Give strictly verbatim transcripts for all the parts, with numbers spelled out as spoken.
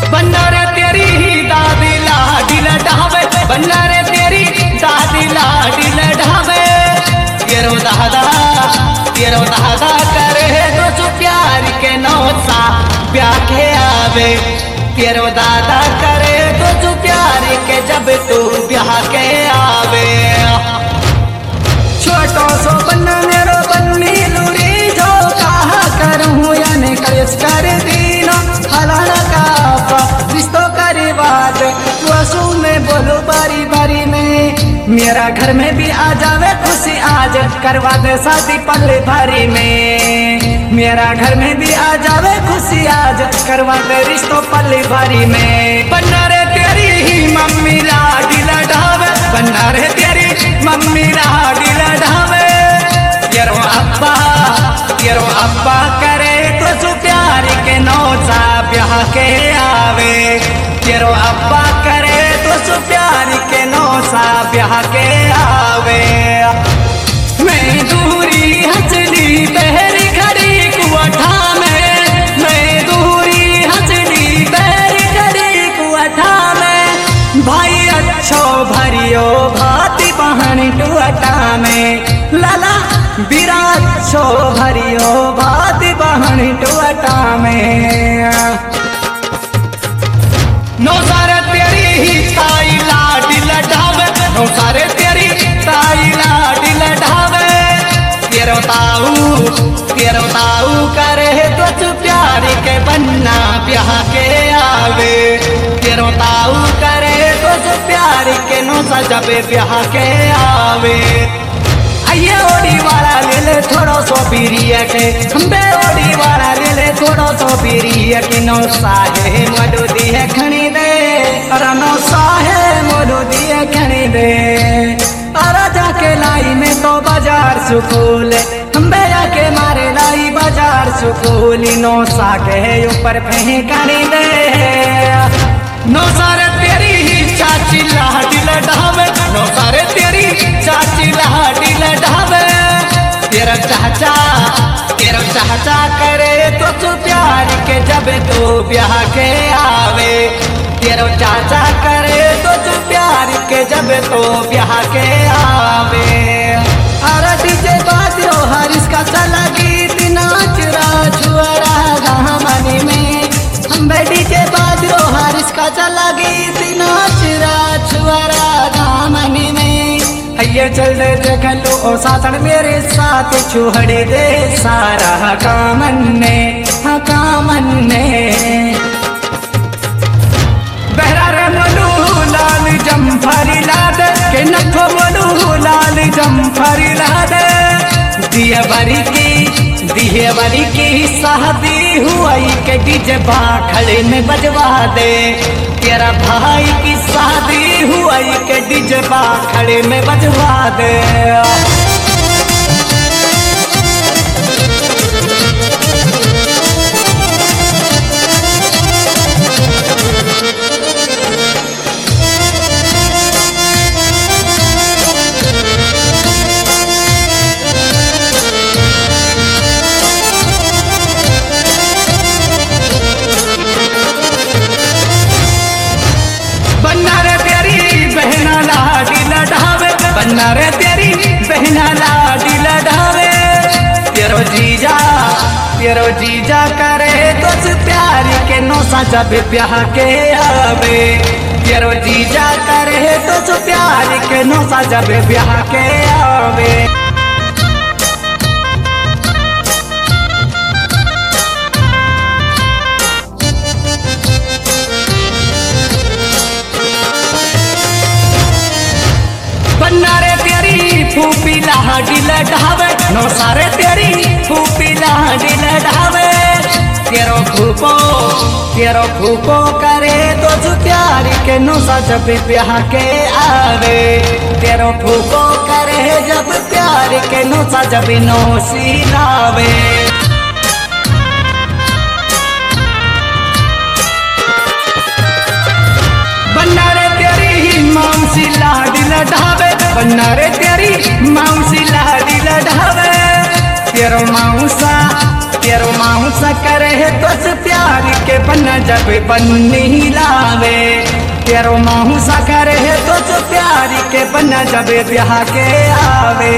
बन्ना रे तेरी दादी लाडी लडावे, बन्ना रे तेरी दादी लाडी लडावे। तेरो दादा तेरो दादा करे तो प्यार के नौसा ब्याह के आवे। तेरो दादा करे तो प्यार के जब तू ब्याह के आवे। छोटो सो बन्ना मेरो बन्नी लूरी जो कहा करूँ यानी कलेश कर दीनो हलाला का रिश्तों करी बात वसू में बोलो बारी बारी में। मेरा घर में भी आ जावे खुशी आज करवा दे शादी पल्ले भारी में। मेरा घर में भी आ जावे खुशी आज करवा दे रिश्तों पल्ले भारी में। बन्ना रे तेरी ही मम्मी लाडी लडावे, बन्ना रे तेरी मम्मी लाडी लडावे। तेरो अब्बा तेरो अब्बा करे तो प्यार के नौसा ब्याह के आवे। तेरो अब्बा करे तो प्यार के नौसा ब्याह के आवे। मैं दूरी हंसली बहरी खड़ी कुआठा में, मैं दूरी हंसली बहरी खड़ी कुआठा में। भाई अच्छो भरियो भाती बहन टुअटा में, लाला बिरा अच्छो भरियो भाती बहन टुअटा में। नौसारे तेरी ही ताई लाडी लडावे, नौसारे तेरी ताई लाडी लडावे। तेरो ताऊ तेरो ताऊ करे तो प्यार के बन्ना ब्याह के आवे। तेरो ताऊ करे तो प्यार के नौसा जब ब्याह के आवे। आइए ओडी वाला ले ले थोड़ो सो पीरिया के, हम्बे ओडी वाला ले ले थोड़ो सो पीरिया के। नौसा है मधु दिए खणी दे, अरे नौसा है मधु दिए खणी दे। अरे जाके लाई में तो बाजार सुकूल, हम्बे जाके मारे लाई बाजार सुकूल। नौसा के ऊपर फेंकनी दे। नौसा रे तेरी ही चाची लाडी लडावे, नौसा रे तेरी चाची लाडी लडावे। तेरा चाचा तेरा चाचा करे तो प्यार के जब तो ब्याह के आवे। तेरा चाचा करे तो प्यार के जब तो ब्याह के आवे। अरे डीजे बाजो हरिश का चला गीत नाच राजुअरा गामनी में, हम डीजे बाजो हरिश का चला गीत नाच राजुअरा गामनी में। ये चल दे देख लो ओ साथन मेरे साथ छुहड़े दे सारा कामन ने, हाँ कामन ने। बहरा रे मनु लाल जम्फरी लाद के नखो मनु लाल जम्फरी लाद। दिए बरी की दिए बरी की शादी हुई के डीजे बाखड़े में बजवा दे। तेरा भाई की शादी हुई के डीजे बाखड़े में बजवा दे। बन्ना रे तेरी बहना लाडी लडावे, बन्ना रे तेरी बहना लाडी लडावे। तेरो जीजा तेरो जीजा करे तो प्यार के नौसा जब ब्याह के आवे। तेरो जीजा करे तो प्यार के नौसा जब ब्याह के आवे। बन्ना रे तेरी फूफी लाडी लडावे, नौसा रे तेरी फूफी लाडी लडावे। तेरो फूफो तेरो फूफो करे तो प्यार के नौसा जब ब्याह के आवे। तेरो फूफो करे जब प्यार के नौसा जब नौसी लावे। बन्ना रे तेरी मौसी लाडी लडावे, बन्ना रे तेरी मौसी लाडी लडावे। तेरो मौसा तेरो माहू सा करे तो प्यार के बना जब बन्नी लावे तेरो माहू सा करे तो प्यार के बना जब ब्याह के आवे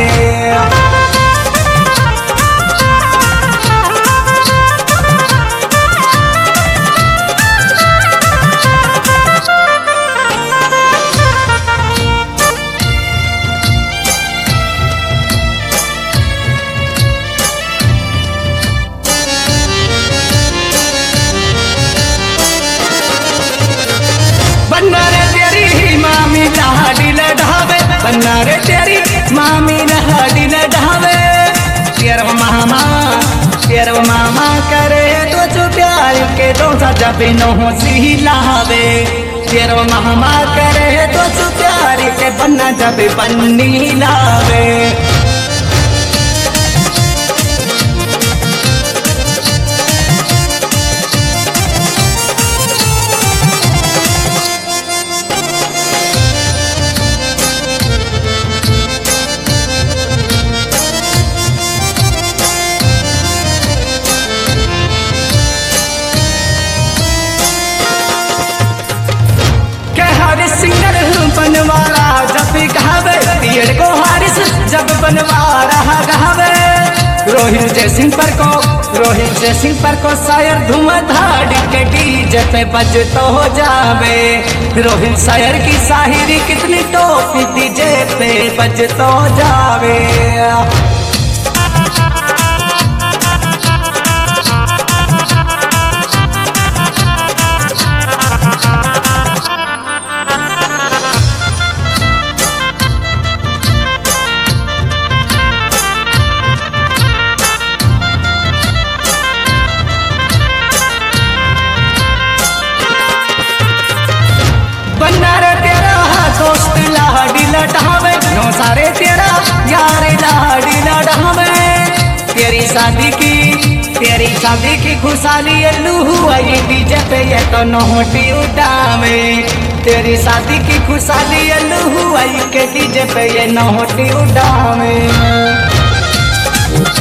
बन्ना रे तेरी मामी लाडी लढ़ावे बन्ना रे तेरी मामी लाडी लढ़ावे तेरा मामा तेरा मामा करे तो जो प्यार के तो सजा बिनो सी लावे तेरा मामा करे तो जो प्यार के बन्ना जब बन्नी लावे सिंगर बनवारा जब गावे पीड़ को हारिस जब बनवारा गावे रोहित जय सिंह पर को रोहित जय सिंह पर को शायर धुम धाड़ी के डीजे पे बजतो हो जावे रोहित शायर की शायरी कितनी टोपी डीजे पे बजतो जावे बन्ना रे तेरा दोस्त लाडी लढ़ावे नो सारे तेरा यार लाडी लढ़ावे तेरी शादी की तेरी शादी की खुशहाली लूहू आई डीजे पे ये तो नोटी उठावे तेरी शादी की खुशहाली लूहू आई के डीजे पे ये नोटी उठावे।